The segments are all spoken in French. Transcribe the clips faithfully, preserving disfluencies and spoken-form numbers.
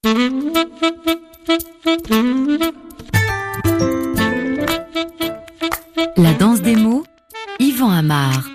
La danse des mots, Yvan Amar.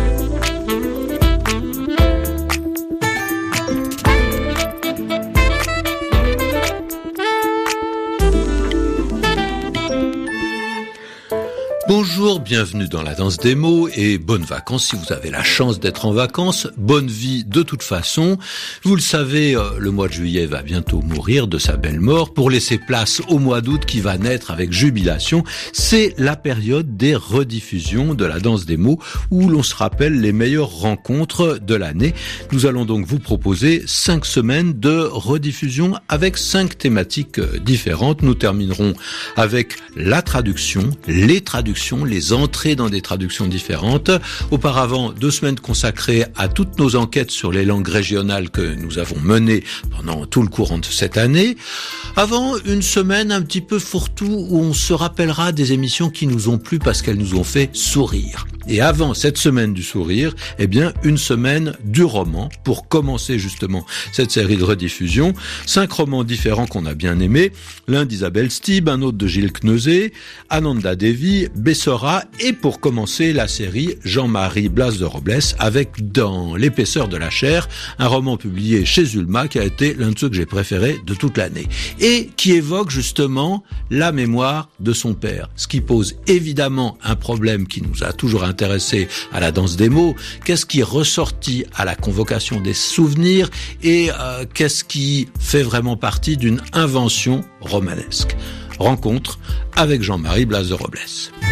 Bonjour, bienvenue dans la danse des mots et bonnes vacances si vous avez la chance d'être en vacances. Bonne vie de toute façon. Vous le savez, le mois de juillet va bientôt mourir de sa belle mort pour laisser place au mois d'août qui va naître avec jubilation. C'est la période des rediffusions de la danse des mots où l'on se rappelle les meilleures rencontres de l'année. Nous allons donc vous proposer cinq semaines de rediffusion avec cinq thématiques différentes. Nous terminerons avec la traduction, les traductions, les entrées dans des traductions différentes. Auparavant, deux semaines consacrées à toutes nos enquêtes sur les langues régionales que nous avons menées pendant tout le courant de cette année. Avant, une semaine un petit peu fourre-tout où on se rappellera des émissions qui nous ont plu parce qu'elles nous ont fait sourire. Et avant cette semaine du sourire, eh bien, une semaine du roman pour commencer justement cette série de rediffusion. Cinq romans différents qu'on a bien aimés. L'un d'Isabelle Stib, un autre de Gilles Kneuzé, Ananda Devi, Bessora et pour commencer la série Jean-Marie Blas de Robles avec Dans l'épaisseur de la chair, un roman publié chez Zulma qui a été l'un de ceux que j'ai préférés de toute l'année et qui évoque justement la mémoire de son père. Ce qui pose évidemment un problème qui nous a toujours intéressé à la danse des mots, qu'est-ce qui est ressorti à la convocation des souvenirs et euh, qu'est-ce qui fait vraiment partie d'une invention romanesque. Rencontre avec Jean-Marie Blas de Robles.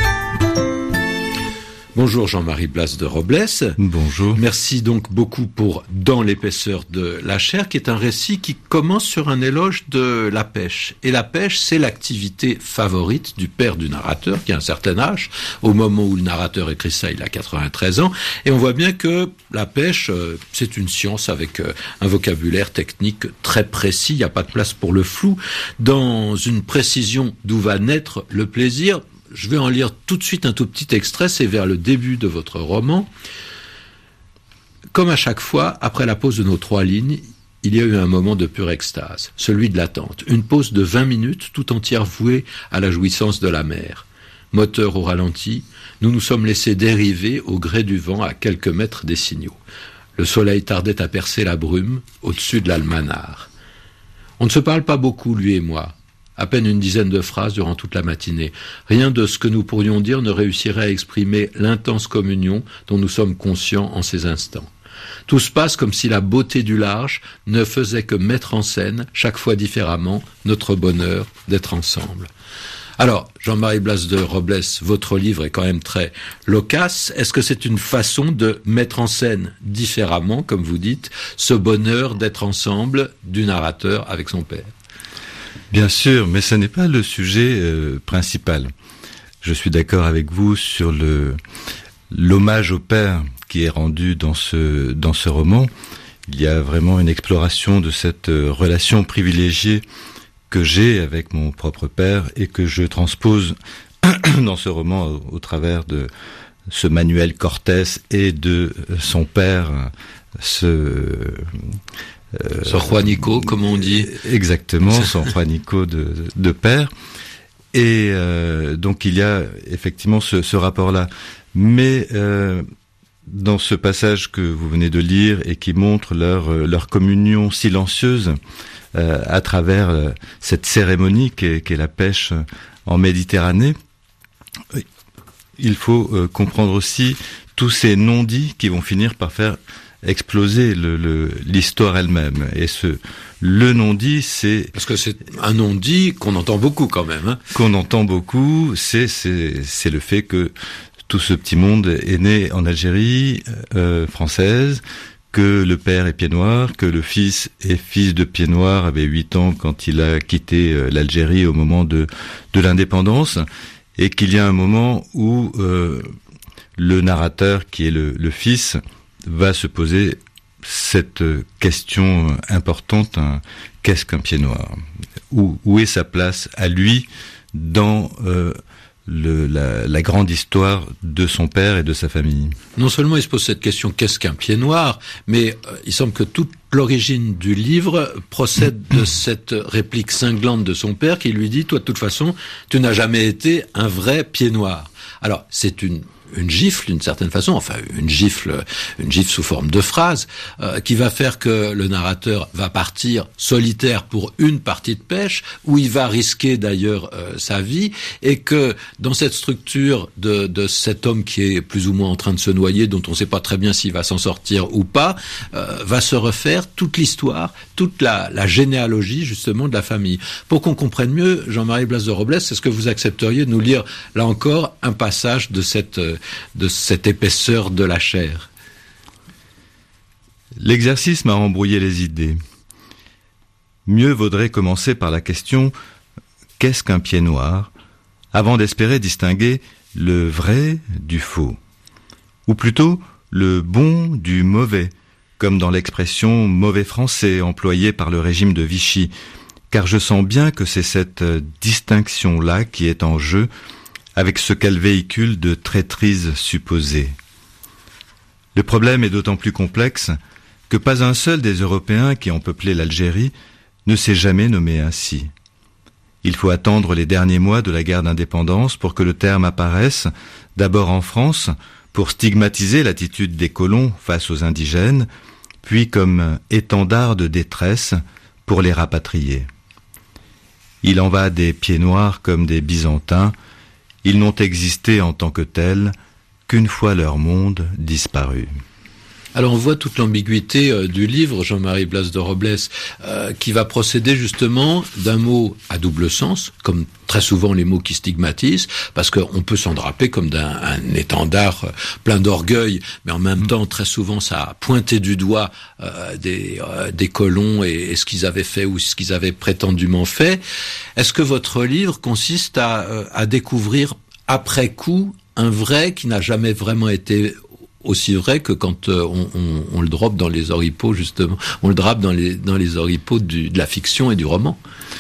Bonjour Jean-Marie Blas de Robles. Bonjour. Merci donc beaucoup pour Dans l'épaisseur de la chair, qui est un récit qui commence sur un éloge de la pêche. Et la pêche, c'est l'activité favorite du père du narrateur, qui a un certain âge. Au moment où le narrateur écrit ça, il a quatre-vingt-treize ans. Et on voit bien que la pêche, c'est une science avec un vocabulaire technique très précis. Il n'y a pas de place pour le flou. Dans une précision d'où va naître le plaisir, je vais en lire tout de suite un tout petit extrait, c'est vers le début de votre roman. Comme à chaque fois, après la pause de nos trois lignes, il y a eu un moment de pure extase, celui de l'attente. Une pause de vingt minutes, tout entière vouée à la jouissance de la mer. Moteur au ralenti, nous nous sommes laissés dériver au gré du vent à quelques mètres des signaux. Le soleil tardait à percer la brume au-dessus de l'Almanar. On ne se parle pas beaucoup, lui et moi. À peine une dizaine de phrases durant toute la matinée. Rien de ce que nous pourrions dire ne réussirait à exprimer l'intense communion dont nous sommes conscients en ces instants. Tout se passe comme si la beauté du large ne faisait que mettre en scène, chaque fois différemment, notre bonheur d'être ensemble. Alors, Jean-Marie Blas de Robles, votre livre est quand même très loquace. Est-ce que c'est une façon de mettre en scène différemment, comme vous dites, ce bonheur d'être ensemble du narrateur avec son père ? Bien sûr, mais ce n'est pas le sujet euh, principal. Je suis d'accord avec vous sur le l'hommage au père qui est rendu dans ce dans ce roman. Il y a vraiment une exploration de cette euh, relation privilégiée que j'ai avec mon propre père et que je transpose dans ce roman au, au travers de ce Manuel Cortés et de euh, son père, ce Euh, son Juanico, comme on dit. Exactement, son Juanico de, de père. Et euh, donc il y a effectivement ce, ce rapport-là. Mais euh, dans ce passage que vous venez de lire et qui montre leur, leur communion silencieuse euh, à travers euh, cette cérémonie qu'est, qu'est la pêche en Méditerranée, il faut euh, comprendre aussi tous ces non-dits qui vont finir par faire exploser le, le, l'histoire elle-même. Et ce, le non-dit, c'est... Parce que c'est un non-dit qu'on entend beaucoup quand même. Hein. Qu'on entend beaucoup, c'est, c'est, c'est le fait que tout ce petit monde est né en Algérie euh, française, que le père est pied-noir, que le fils est fils de pied-noir, avait huit ans quand il a quitté euh, l'Algérie au moment de, de l'indépendance, et qu'il y a un moment où euh, le narrateur, qui est le, le fils, va se poser cette question importante, hein, qu'est-ce qu'un pied noir ? Où, où est sa place à lui dans euh, le, la, la grande histoire de son père et de sa famille. Non seulement il se pose cette question, qu'est-ce qu'un pied noir, mais euh, il semble que toute l'origine du livre procède de cette réplique cinglante de son père qui lui dit « Toi, de toute façon, tu n'as jamais été un vrai pied noir ». Alors, c'est une une gifle d'une certaine façon, enfin une gifle, une gifle sous forme de phrase, euh, qui va faire que le narrateur va partir solitaire pour une partie de pêche, où il va risquer d'ailleurs euh, sa vie, et que dans cette structure de, de cet homme qui est plus ou moins en train de se noyer, dont on ne sait pas très bien s'il va s'en sortir ou pas, euh, va se refaire toute l'histoire, toute la, la généalogie justement de la famille. Pour qu'on comprenne mieux, Jean-Marie Blas de Robles, est-ce que vous accepteriez de nous lire là encore un passage de cette de cette épaisseur de la chair? L'exercice m'a embrouillé les idées. Mieux vaudrait commencer par la question « Qu'est-ce qu'un pied noir ?» avant d'espérer distinguer le vrai du faux. Ou plutôt le bon du mauvais, comme dans l'expression « mauvais français » employée par le régime de Vichy, car je sens bien que c'est cette distinction-là qui est en jeu avec ce qu'elle véhicule de traîtrise supposée. Le problème est d'autant plus complexe que pas un seul des Européens qui ont peuplé l'Algérie ne s'est jamais nommé ainsi. Il faut attendre les derniers mois de la guerre d'indépendance pour que le terme apparaisse, d'abord en France, pour stigmatiser l'attitude des colons face aux indigènes, puis comme étendard de détresse pour les rapatrier. Il en va des pieds noirs comme des Byzantins. Ils n'ont existé en tant que tels qu'une fois leur monde disparu. Alors on voit toute l'ambiguïté euh, du livre, Jean-Marie Blas de Robles, euh, qui va procéder justement d'un mot à double sens, comme très souvent les mots qui stigmatisent, parce qu'on peut s'en draper comme d'un un étendard euh, plein d'orgueil, mais en même mmh. temps très souvent ça a pointé du doigt euh, des, euh, des colons et, et ce qu'ils avaient fait ou ce qu'ils avaient prétendument fait. Est-ce que votre livre consiste à, euh, à découvrir après coup un vrai qui n'a jamais vraiment été aussi vrai que quand euh, on, on, on le drop dans les oripeaux, justement, on le drape dans les dans les oripeaux du, de la fiction et du roman?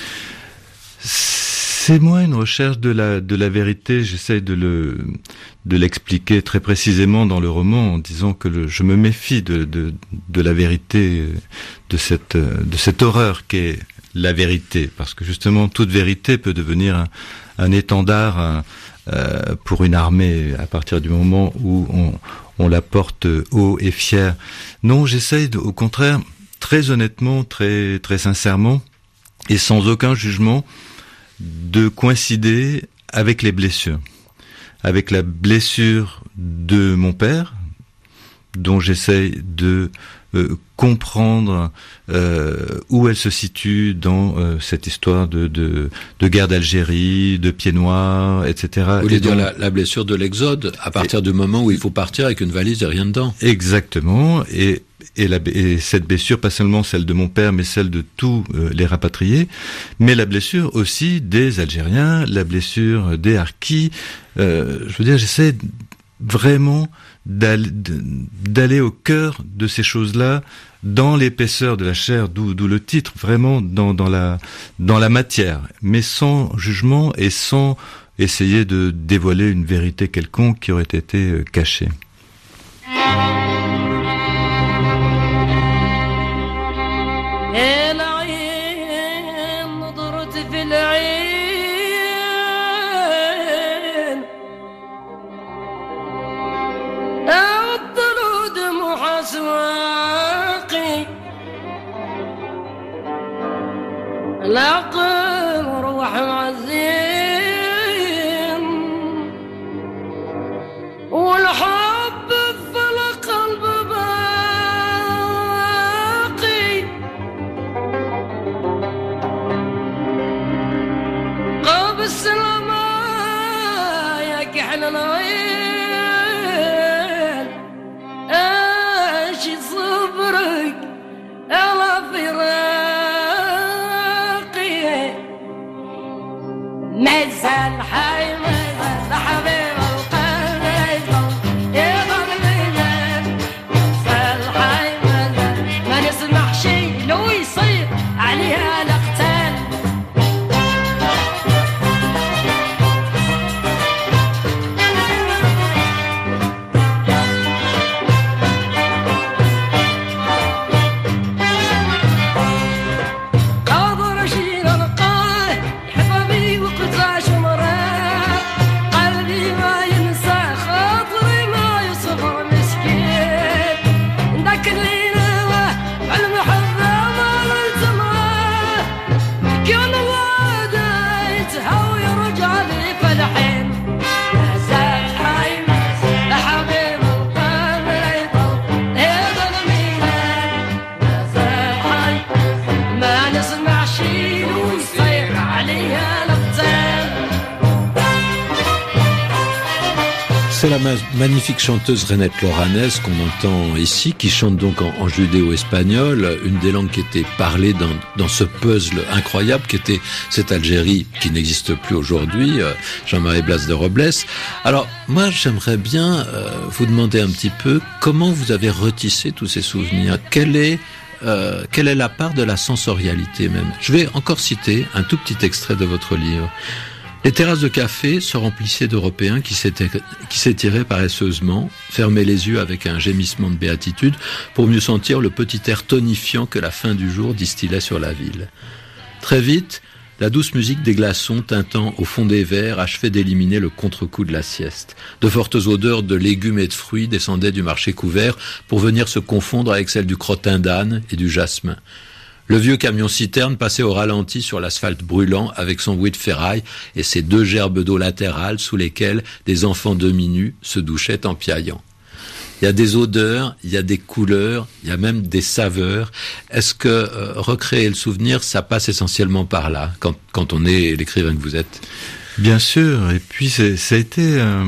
C'est moins une recherche de la de la vérité. J'essaie de le de l'expliquer très précisément dans le roman en disant que le, je me méfie de de de la vérité, de cette de cette horreur qu'est la vérité, parce que justement toute vérité peut devenir un, un étendard un, euh, pour une armée à partir du moment où on on la porte haut et fier. Non, j'essaye de, au contraire, très honnêtement, très très sincèrement, et sans aucun jugement, de coïncider avec les blessures. Avec la blessure de mon père, dont j'essaye de euh, comprendre euh, où elle se situe dans euh, cette histoire de, de, de guerre d'Algérie, de pieds noirs, et cetera. Vous voulez dire la, la blessure de l'exode, à partir et, du moment où il faut partir avec une valise et rien dedans. Exactement, et, et, la, et cette blessure, pas seulement celle de mon père, mais celle de tous euh, les rapatriés, mais la blessure aussi des Algériens, la blessure des Harkis. Euh, je veux dire, j'essaie vraiment d'aller, d'aller au cœur de ces choses-là, dans l'épaisseur de la chair, d'où, d'où le titre, vraiment dans, dans la, dans la matière, mais sans jugement et sans essayer de dévoiler une vérité quelconque qui aurait été cachée. العقل روح معزين والحب في القلب باقي قاب السلامة يا كحل العين ايش صبرك على فراق مازال حي مازال حبيب القلب يضل مازال مازال حي مازال ما نسمح شي لو يصير عليها القتال C'est la ma- magnifique chanteuse Renette Loranès qu'on entend ici, qui chante donc en, en judéo-espagnol, une des langues qui était parlée dans, dans ce puzzle incroyable qui était cette Algérie qui n'existe plus aujourd'hui, euh, Jean-Marie Blas de Robles. Alors, moi, j'aimerais bien euh, vous demander un petit peu comment vous avez retissé tous ces souvenirs. Quelle est, euh, quelle est la part de la sensorialité même? Je vais encore citer un tout petit extrait de votre livre. Les terrasses de café se remplissaient d'Européens qui s'étiraient paresseusement, fermaient les yeux avec un gémissement de béatitude pour mieux sentir le petit air tonifiant que la fin du jour distillait sur la ville. Très vite, la douce musique des glaçons tintant au fond des verres achevait d'éliminer le contre-coup de la sieste. De fortes odeurs de légumes et de fruits descendaient du marché couvert pour venir se confondre avec celles du crottin d'âne et du jasmin. Le vieux camion-citerne passait au ralenti sur l'asphalte brûlant avec son bruit de ferraille et ses deux gerbes d'eau latérales sous lesquelles des enfants demi-nus se douchaient en piaillant. Il y a des odeurs, il y a des couleurs, il y a même des saveurs. Est-ce que euh, recréer le souvenir, ça passe essentiellement par là, quand, quand on est l'écrivain que vous êtes? Bien sûr, et puis c'est, ça a été euh,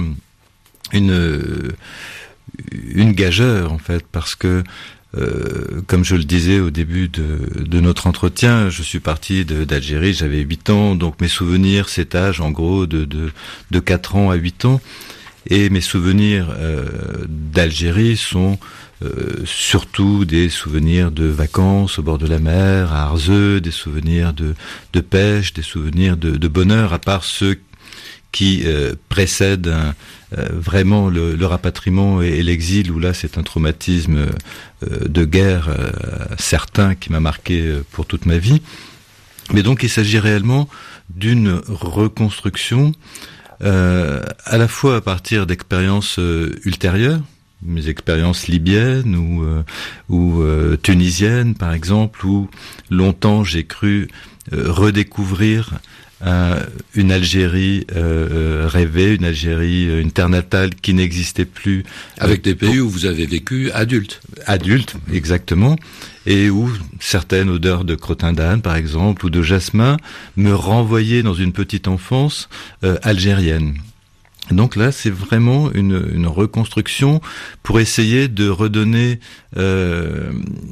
une, une gageure en fait, parce que Euh, comme je le disais au début de, de notre entretien, je suis parti de, d'Algérie, j'avais huit ans, donc mes souvenirs s'étagent en gros de, de, de quatre ans à huit ans, et mes souvenirs euh, d'Algérie sont euh, surtout des souvenirs de vacances au bord de la mer, à Arzeux, des souvenirs de, de pêche, des souvenirs de, de bonheur, à part ceux qui euh, précèdent un, euh, vraiment le, le rapatriement et, et l'exil, où là c'est un traumatisme euh, de guerre euh, certain qui m'a marqué euh, pour toute ma vie. Mais donc il s'agit réellement d'une reconstruction euh, à la fois à partir d'expériences euh, ultérieures, mes expériences libyennes ou, euh, ou euh, tunisiennes par exemple, où longtemps j'ai cru euh, redécouvrir Euh, une Algérie euh, rêvée, une Algérie, une terre natale qui n'existait plus. Avec des pays où vous avez vécu adulte. Adulte, exactement. Et où certaines odeurs de crottin d'âne, par exemple, ou de jasmin, me renvoyaient dans une petite enfance euh, algérienne. Donc là, c'est vraiment une, une reconstruction pour essayer de redonner Euh,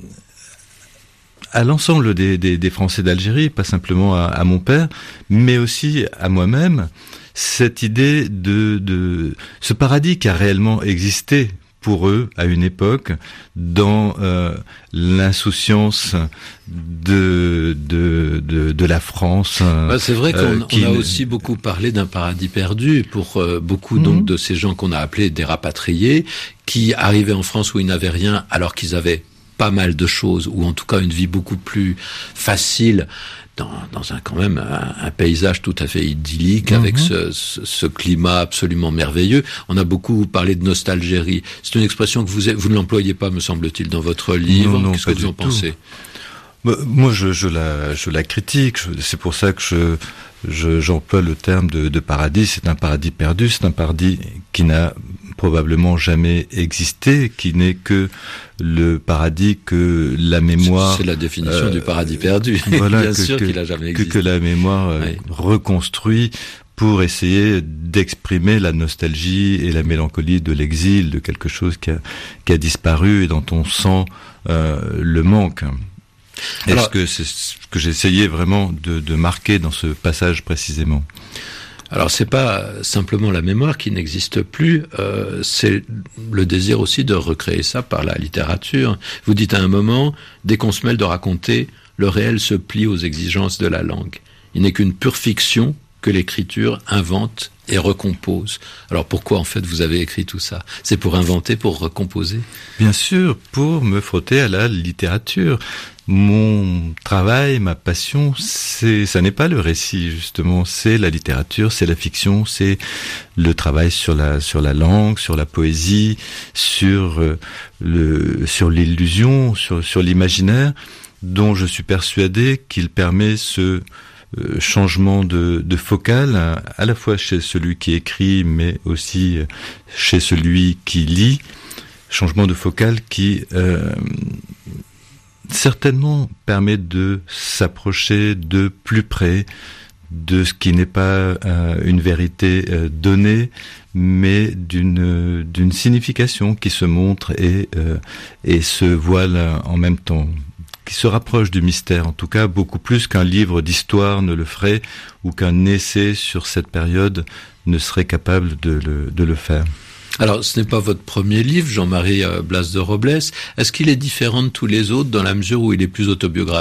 à l'ensemble des, des, des Français d'Algérie, pas simplement à, à mon père, mais aussi à moi-même, cette idée de, de ce paradis qui a réellement existé pour eux à une époque, dans euh, l'insouciance de, de, de, de la France. Bah, c'est vrai qu'on euh, qui... on a aussi beaucoup parlé d'un paradis perdu pour euh, beaucoup mmh. donc de ces gens qu'on a appelés des rapatriés, qui arrivaient en France où ils n'avaient rien alors qu'ils avaient pas mal de choses, ou en tout cas une vie beaucoup plus facile dans, dans un quand même un, un paysage tout à fait idyllique, mmh. avec ce, ce, ce climat absolument merveilleux. On a beaucoup parlé de nostalgie. C'est une expression que vous, vous ne l'employez pas, me semble-t-il, dans votre livre. Non, non, qu'est-ce que vous en tout. pensez? Moi, je, je la, je la critique. Je, c'est pour ça que je, je, j'emploie le terme de, de paradis. C'est un paradis perdu. C'est un paradis qui n'a probablement jamais existé, qui n'est que le paradis que la mémoire... C'est la définition euh, du paradis perdu. Voilà, bien que, sûr que, qu'il a jamais existé. Que, que la mémoire euh, oui. reconstruit pour essayer d'exprimer la nostalgie et la mélancolie de l'exil, de quelque chose qui a, qui a disparu et dont on sent euh, le manque. Alors, est-ce que c'est ce que j'essayais vraiment de, de marquer dans ce passage précisément? Alors c'est pas simplement la mémoire qui n'existe plus, euh, c'est le désir aussi de recréer ça par la littérature. Vous dites à un moment, dès qu'on se mêle de raconter, le réel se plie aux exigences de la langue. Il n'est qu'une pure fiction que l'écriture invente et recompose. Alors pourquoi en fait vous avez écrit tout ça? C'est pour inventer, pour recomposer? Bien sûr, pour me frotter à la littérature. Mon travail, ma passion, c'est, ça n'est pas le récit justement, c'est la littérature, c'est la fiction, c'est le travail sur la sur la langue, sur la poésie, sur euh, le sur l'illusion, sur sur l'imaginaire, dont je suis persuadé qu'il permet ce euh, changement de de focale à, à la fois chez celui qui écrit, mais aussi chez celui qui lit, changement de focale qui euh, certainement permet de s'approcher de plus près de ce qui n'est pas euh, une vérité euh, donnée, mais d'une d'une signification qui se montre et euh, et se voile en même temps, qui se rapproche du mystère, en tout cas beaucoup plus qu'un livre d'histoire ne le ferait ou qu'un essai sur cette période ne serait capable de le de le faire. Alors, ce n'est pas votre premier livre, Jean-Marie euh, Blas de Robles. Est-ce qu'il est différent de tous les autres dans la mesure où il est plus autobiographique ?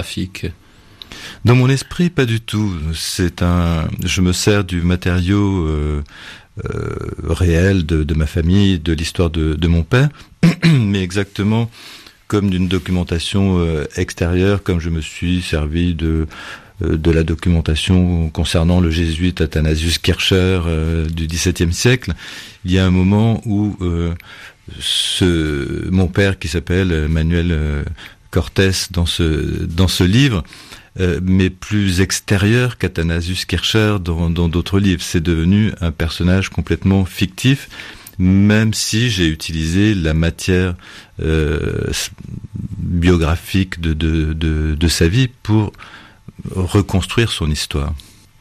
Dans mon esprit, pas du tout. C'est un, je me sers du matériau euh, euh, réel de, de ma famille, de l'histoire de, de mon père, mais exactement comme d'une documentation euh, extérieure, comme je me suis servi de euh, de la documentation concernant le jésuite Athanasius Kircher euh, du dix-septième siècle. Il y a un moment où euh, ce mon père, qui s'appelle Manuel euh, Cortés dans ce dans ce livre, euh, mais plus extérieur qu'Athanasius Kircher dans dans d'autres livres. C'est devenu un personnage complètement fictif, même si j'ai utilisé la matière euh, biographique de, de de de sa vie pour reconstruire son histoire.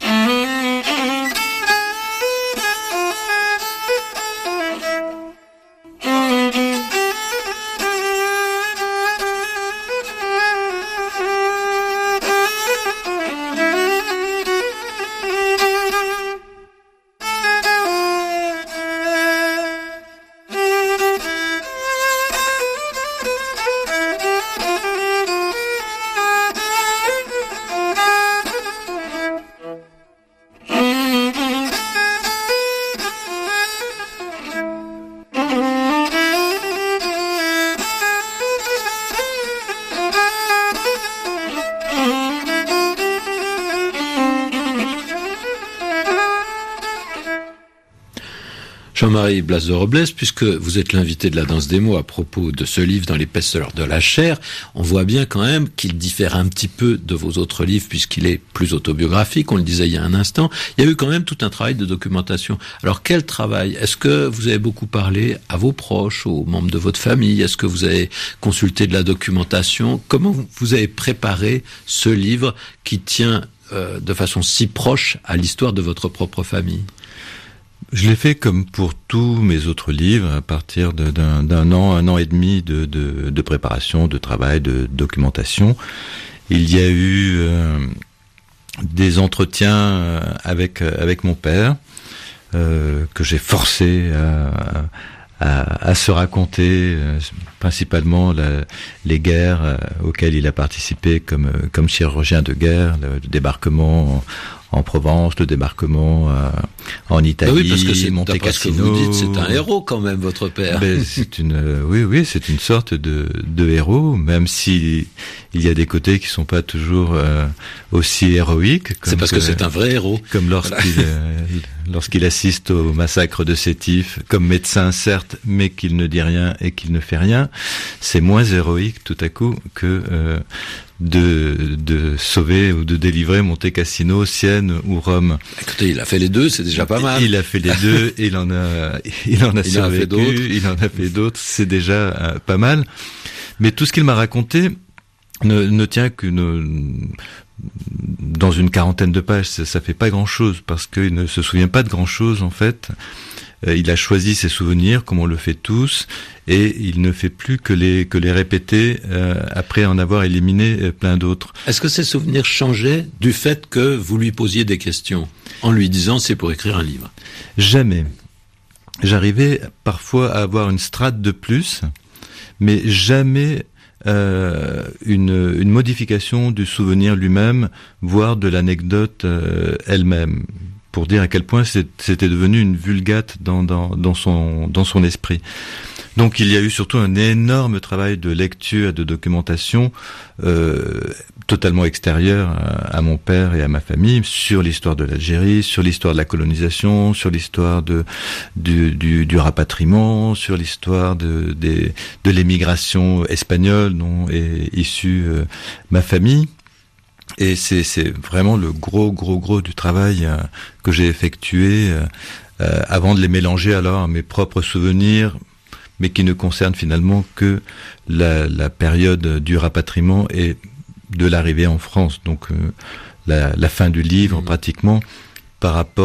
Jean-Marie Blas de Robles, puisque vous êtes l'invité de la Danse des mots à propos de ce livre dans l'épaisseur de la chair, on voit bien quand même qu'il diffère un petit peu de vos autres livres puisqu'il est plus autobiographique, on le disait il y a un instant. Il y a eu quand même tout un travail de documentation. Alors quel travail ? Est-ce que vous avez beaucoup parlé à vos proches, aux membres de votre famille ? Est-ce que vous avez consulté de la documentation ? Comment vous avez préparé ce livre qui tient euh, de façon si proche à l'histoire de votre propre famille ? Je l'ai fait comme pour tous mes autres livres, à partir de, d'un, d'un an, un an et demi de, de, de préparation, de travail, de documentation. Il y a eu euh, des entretiens avec avec mon père euh, que j'ai forcé à, à, à se raconter, euh, principalement la, les guerres euh, auxquelles il a participé comme comme chirurgien de guerre, le, le débarquement en, en Provence, le débarquement euh, en Italie, ah oui, parce que c'est, Monte d'après Cassino. Ce que vous dites, c'est un héros quand même, votre père. Ben, c'est une, euh, oui, oui, c'est une sorte de, de héros, même si il y a des côtés qui sont pas toujours euh, aussi héroïques. C'est parce que, que c'est un vrai héros. Comme lorsqu'il, voilà. euh, lorsqu'il assiste au massacre de Sétif, comme médecin certes, mais qu'il ne dit rien et qu'il ne fait rien, c'est moins héroïque tout à coup que euh, de de sauver ou de délivrer Monte Cassino, Sienne ou Rome. Écoutez, il a fait les deux, c'est déjà pas mal. Il a fait les deux, il en a il en a il survécu, en a fait d'autres. il en a fait d'autres, c'est déjà euh, pas mal. Mais tout ce qu'il m'a raconté ne ne tient qu'une dans une quarantaine de pages, ça, ça fait pas grand-chose parce qu'il ne se souvient pas de grand-chose en fait. Il a choisi ses souvenirs, comme on le fait tous, et il ne fait plus que les que les répéter euh, après en avoir éliminé plein d'autres. Est-ce que ces souvenirs changeaient du fait que vous lui posiez des questions, en lui disant c'est pour écrire un livre ? Jamais. J'arrivais parfois à avoir une strate de plus, mais jamais euh, une une modification du souvenir lui-même, voire de l'anecdote euh, elle-même, pour dire à quel point c'était devenu une vulgate dans, dans, dans, son, dans son esprit. Donc il y a eu surtout un énorme travail de lecture et de documentation euh, totalement extérieur à, à mon père et à ma famille, sur l'histoire de l'Algérie, sur l'histoire de la colonisation, sur l'histoire de, du, du, du rapatriement, sur l'histoire de, des, de l'émigration espagnole dont est issue euh, ma famille. Et c'est, c'est vraiment le gros, gros, gros du travail euh, que j'ai effectué euh, euh, avant de les mélanger alors à mes propres souvenirs, mais qui ne concernent finalement que la, la période du rapatriement et de l'arrivée en France. Donc euh, la, la fin du livre, mmh. pratiquement, par rapport à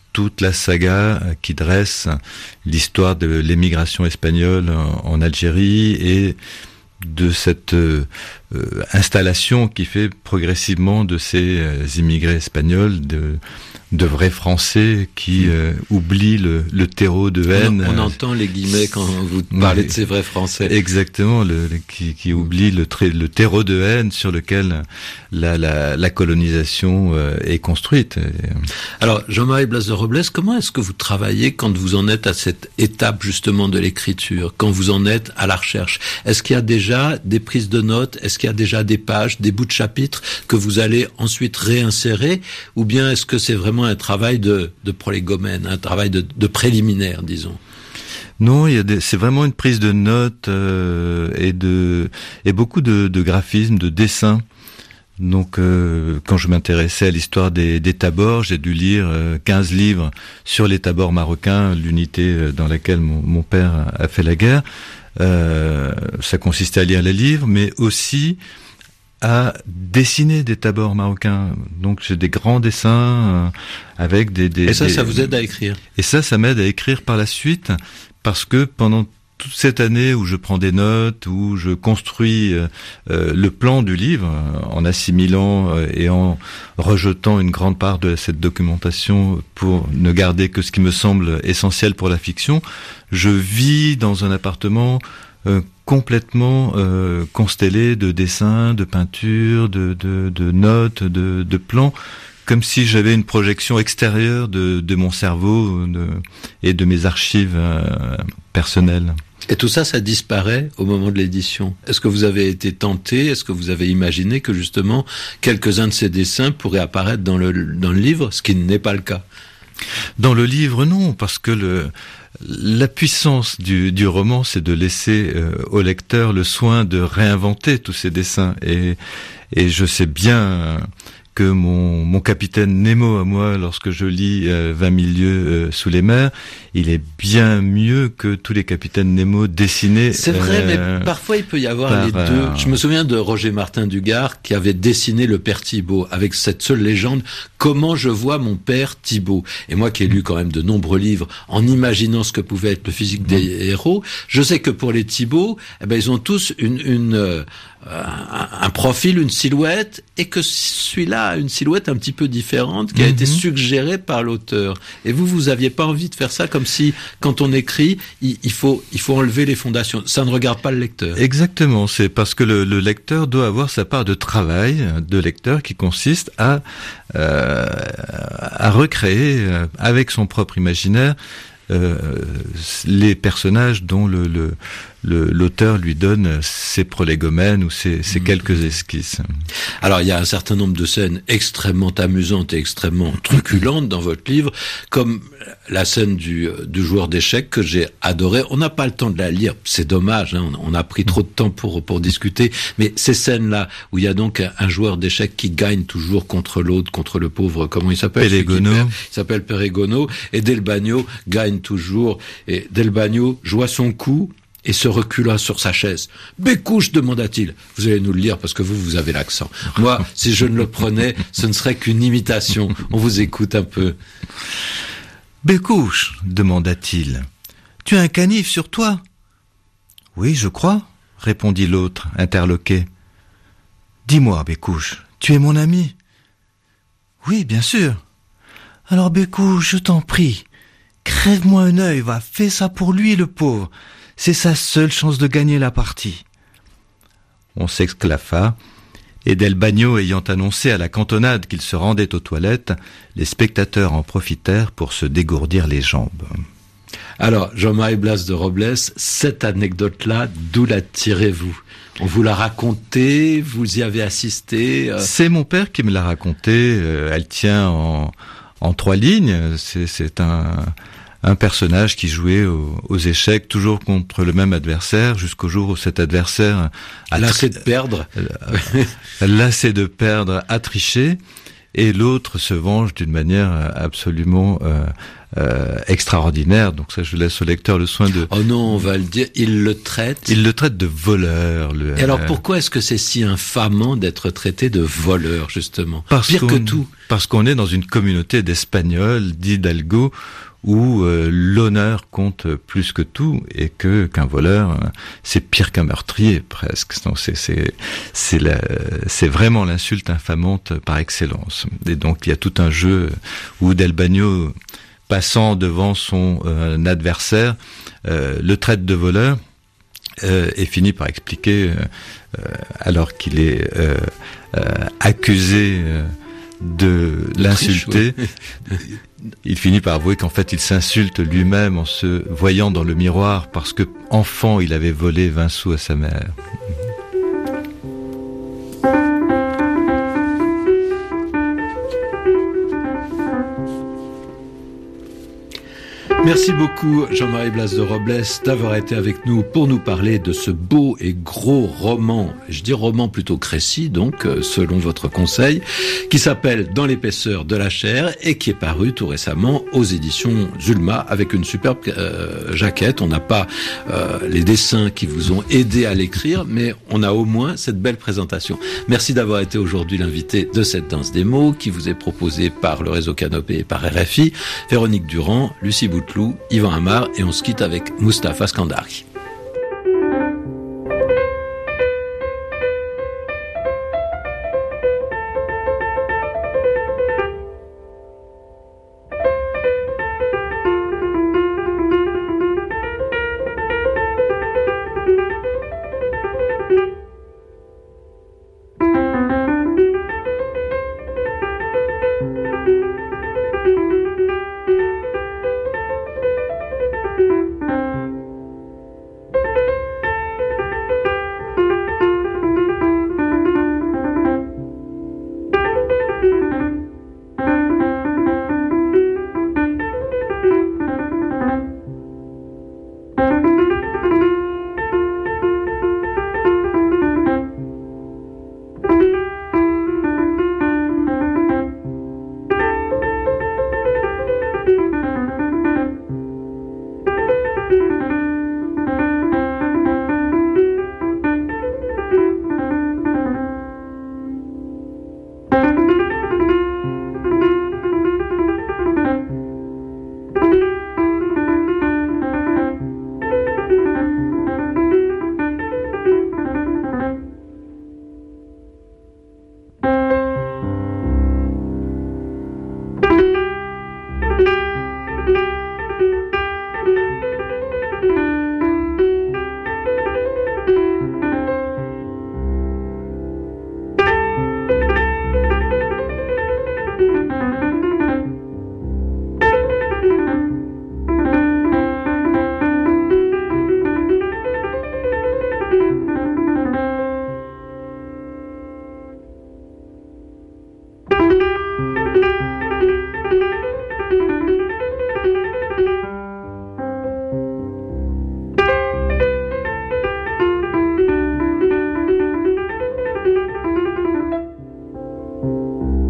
toute la saga qui dresse l'histoire de l'émigration espagnole en, en Algérie et de cette euh, euh, installation qui fait progressivement de ces euh, immigrés espagnols de, de vrais Français qui euh, oublient le, le terreau de haine. On, on entend les guillemets quand vous parlez de ces vrais Français. Exactement, le, le, qui, qui oublient le, le terreau de haine sur lequel la, la, la colonisation euh, est construite. Alors, Jean-Marie Blas de Robles, comment est-ce que vous travaillez quand vous en êtes à cette étape justement de l'écriture, quand vous en êtes à la recherche? Est-ce qu'il y a déjà des prises de notes? Est-ce qu'il y a déjà des pages, des bouts de chapitres que vous allez ensuite réinsérer? Ou bien est-ce que c'est vraiment un travail de, de prolégomène, un travail de, de préliminaire, disons? Non, il y a des, c'est vraiment une prise de notes euh, et de et beaucoup de, de graphismes, de dessins. Donc, euh, quand je m'intéressais à l'histoire des, des tabords, j'ai dû lire euh, quinze livres sur les tabords marocains, l'unité dans laquelle mon, mon père a fait la guerre. Euh, ça consistait à lire les livres, mais aussi à dessiner des tabords marocains. Donc j'ai des grands dessins euh, avec des, des... Et ça, des, ça vous aide à écrire? Et ça, ça m'aide à écrire par la suite, parce que pendant toute cette année où je prends des notes, où je construis euh, euh, le plan du livre, euh, en assimilant euh, et en rejetant une grande part de cette documentation pour ne garder que ce qui me semble essentiel pour la fiction, je vis dans un appartement euh, complètement euh, constellé de dessins, de peintures, de, de, de notes, de, de plans, comme si j'avais une projection extérieure de, de mon cerveau de, et de mes archives euh, personnelles. Et tout ça, ça disparaît au moment de l'édition. Est-ce que vous avez été tenté, est-ce que vous avez imaginé que justement quelques-uns de ces dessins pourraient apparaître dans le, dans le livre, ce qui n'est pas le cas? Dans le livre, non, parce que le, la puissance du, du roman, c'est de laisser euh, au lecteur le soin de réinventer tous ces dessins. Et, et je sais bien que mon, mon capitaine Nemo à moi, lorsque je lis euh, vingt mille lieues euh, sous les mers, il est bien mieux que tous les capitaines Nemo dessinés. C'est vrai, euh, mais parfois il peut y avoir par, les deux. Euh... Je me souviens de Roger Martin Dugard qui avait dessiné le père Thibault avec cette seule légende, comment je vois mon père Thibault. Et moi qui ai lu quand même de nombreux livres en imaginant ce que pouvait être le physique des mmh. héros, je sais que pour les Thibault, eh ben ils ont tous une, une euh, un, un profil, une silhouette, et que celui-là a une silhouette un petit peu différente qui a mmh. été suggérée par l'auteur. Et vous, vous aviez pas envie de faire ça, comme si, quand on écrit, il, il faut il faut enlever les fondations. Ça ne regarde pas le lecteur. Exactement, c'est parce que le, le lecteur doit avoir sa part de travail de lecteur qui consiste à euh, à recréer euh, avec son propre imaginaire euh, les personnages dont le, le Le, l'auteur lui donne ses prolégomènes ou ses, ses quelques esquisses. Alors, il y a un certain nombre de scènes extrêmement amusantes et extrêmement truculentes dans votre livre, comme la scène du, du joueur d'échecs que j'ai adoré. On n'a pas le temps de la lire, c'est dommage, hein, on a pris trop de temps pour, pour discuter, mais ces scènes-là, où il y a donc un, un joueur d'échecs qui gagne toujours contre l'autre, contre le pauvre, comment il s'appelle? Peregono. Il s'appelle Peregono, et Del Bagno gagne toujours, et Del Bagno joua son coup, et se recula sur sa chaise. « Bécouche » demanda-t-il. Vous allez nous le lire parce que vous, vous avez l'accent. Moi, si je ne le prenais, ce ne serait qu'une imitation. On vous écoute un peu. « Bécouche » demanda-t-il. « Tu as un canif sur toi ?»« Oui, je crois, » répondit l'autre, interloqué. « Dis-moi, Bécouche, tu es mon ami ?»« Oui, bien sûr. »« Alors, Bécouche, je t'en prie, crève-moi un œil, va, fais ça pour lui, le pauvre. C'est sa seule chance de gagner la partie. » On s'esclaffa, et Del Bagno ayant annoncé à la cantonade qu'il se rendait aux toilettes, les spectateurs en profitèrent pour se dégourdir les jambes. Alors, Jean-Marie Blas de Robles, cette anecdote-là, d'où la tirez-vous? On vous l'a racontée, vous y avez assisté euh... C'est mon père qui me l'a racontée, euh, elle tient en, en trois lignes, c'est, c'est un... un personnage qui jouait aux, aux échecs toujours contre le même adversaire jusqu'au jour où cet adversaire a lassé de perdre lassé de perdre a triché et l'autre se venge d'une manière absolument euh, euh, extraordinaire. Donc ça, je laisse au lecteur le soin de... Oh non, on va le dire, il le traite... Il le traite de voleur. Le, Et alors pourquoi est-ce que c'est si infamant d'être traité de voleur, justement? Parce Pire que tout. Parce qu'on est dans une communauté d'Espagnols, d'Hidalgo, où euh, l'honneur compte plus que tout, et que qu'un voleur, euh, c'est pire qu'un meurtrier presque. Donc c'est c'est c'est la, c'est vraiment l'insulte infamante par excellence. Et donc il y a tout un jeu où Del Bagno, passant devant son euh, adversaire, euh, le traite de voleur euh, et finit par expliquer, euh, alors qu'il est euh, euh, accusé euh, de l'insulter. Il finit par avouer qu'en fait il s'insulte lui-même en se voyant dans le miroir parce que enfant il avait volé vingt sous à sa mère. Merci beaucoup Jean-Marie Blas de Robles d'avoir été avec nous pour nous parler de ce beau et gros roman, je dis roman plutôt Crécy donc, selon votre conseil, qui s'appelle Dans l'épaisseur de la chair et qui est paru tout récemment aux éditions Zulma avec une superbe euh, jaquette. On n'a pas euh, les dessins qui vous ont aidé à l'écrire, mais on a au moins cette belle présentation. Merci d'avoir été aujourd'hui l'invité de cette danse des mots qui vous est proposée par le réseau Canopé et par R F I, Véronique Durand, Lucie Bouteloup, Yvan Amar, et on se quitte avec Mustapha Skandari.